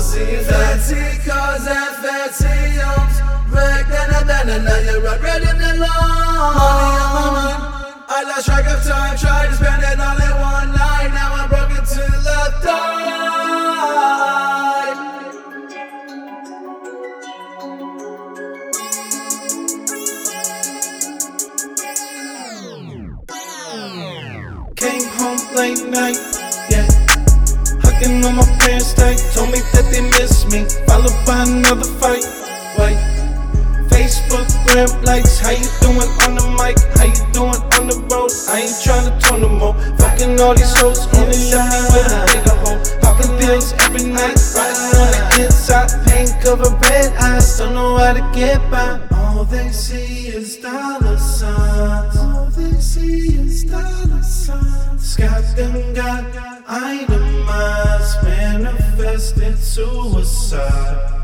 see fancy cars and fancy homes. Back then, and now you're ready to long. Money on my mind, I lost track of time. Tried to spend it all in one night. Now I'm broken to the third. Came home late night, yeah. Hugging on my parents' tight. Told me that they miss me, followed by another fight. Wait, Facebook, gram likes. How you doing on the mic? How you doing on the road? I ain't tryna turn no more. Fucking all these hoes, only left me with a bigger hole. Popping pills every night, riding on the inside. Pain covered red eyes, don't know how to get by. All they see is dollar signs. All they see is dollar signs. Got them got itemized, manifested suicide.